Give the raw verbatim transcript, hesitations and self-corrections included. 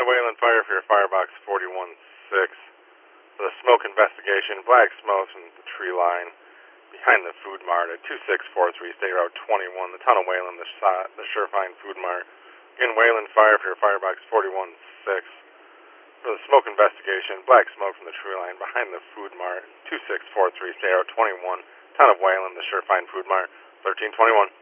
Town of Wayland Fire for your Firebox forty-one six. For the smoke investigation, black smoke from the tree line behind the Food Mart at two six four three State Route twenty-one. The Town of Wayland, the, the Surefine Food Mart. Again, Wayland Fire for your Firebox forty-one six. For the smoke investigation, black smoke from the tree line behind the Food Mart, two six four three State Route twenty-one. Town of Wayland, the Surefine Food Mart, thirteen twenty-one.